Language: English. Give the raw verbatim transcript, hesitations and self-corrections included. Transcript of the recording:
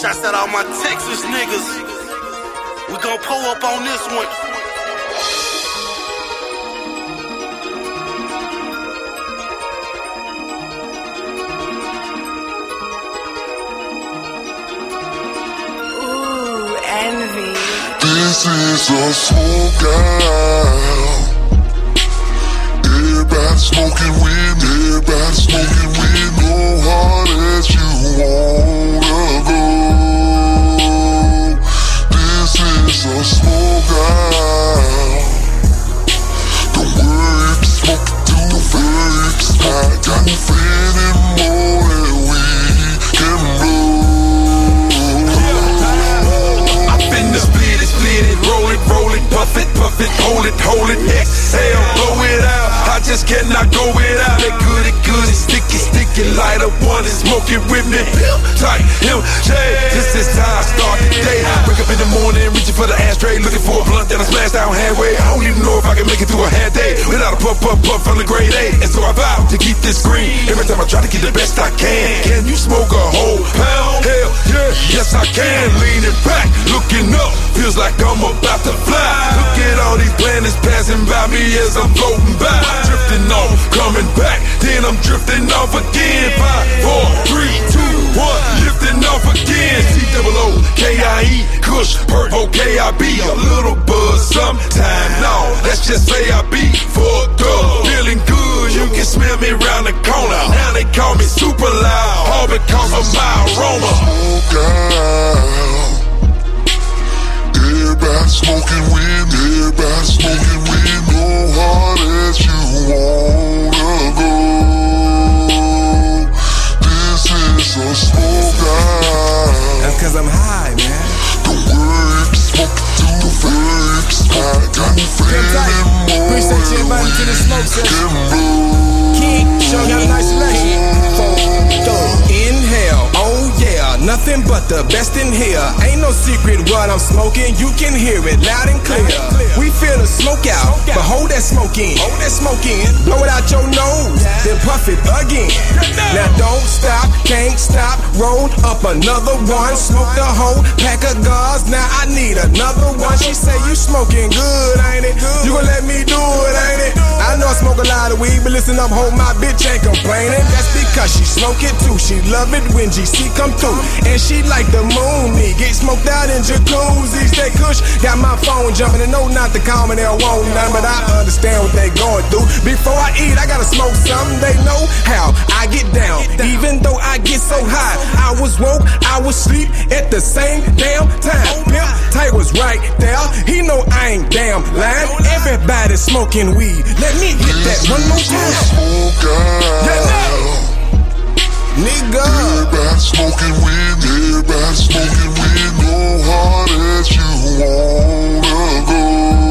Shouts out all my Texas niggas. We gon' pull up on this one. Ooh, envy. This is a smoke out. Everybody smoking with me. Everybody smoking with no heart as you wanna go. This is a smoke out. Don't worry if you smoke it too. Don't worry if it's hot. Got no friend anymore and we can blow. I finna split it, split it, roll it, roll it, puff it, puff it, hold it, hold it, exhale, blow it out. I just cannot go without it. Goody, goody, sticky, sticky, light up one and smoke it with me. Him tight, him shade. This is how I start the day. Wake up in the morning, reaching for the ashtray, looking for a blunt that I smash down halfway. I don't even know if I can make it through a half day without a puff, puff, puff from the grade A. And so I vow to keep this green every time I try to get the best I can. Can you smoke a whole pound? Hell yeah, yes I can. Leaning back, looking up, feels like I'm about to fly. Look at all these planets passing by me as I'm floating by. Drifting off, coming back, then I'm drifting off again. Five, four, three, two, one, lifting off again. C O O K I E, Kush, Perk, O K I B. A little buzz sometime, no, let's just say I be fucked up. Feeling good, you can smell me round the corner. Now they call me super loud, all because of my aroma. Smoke out. Everybody smoking with me. Everybody smoking with no heart as you wanna go. This is a smoke out. That's cause I'm high, man. Don't worry if you smoke it too. Don't worry if it's hot. Got no friend anymore. Appreciate you inviting me to the smoke session. King, show got a nice selection. Inhale, oh yeah, nothing but the best in here. Ain't no secret what I'm smoking, you can hear it loud and clear. We feel the smoke out, but hold that smoke in. Hold that smoke in, blow it out your nose, then puff it again. Now don't stop, can't stop, roll up another one. Smoke the whole pack of gauze, now I need another one. She say you smoking good, ain't it? You gon' let me do it, ain't it? I know I smoke a lot of weed, but listen up, hold my bitch ain't complaining. That's because she smoke it too. She love it when G C come through, and she like the moon. Me get smoked out in jacuzzis. They kush, got my phone jumping, and no not to call me, they don't want none, but I understand what they going through. Before I eat, I gotta smoke something. They know how I get down, even though I get so high. I was woke, I was sleep at the same damn time. Pimp Tay was right there. He know I ain't damn lying. Everybody smoking weed. Let me hit that one more time. Smoke out. Yeah, nigga. Everybody smoking with me. Everybody smoking with no heart as you wanna go.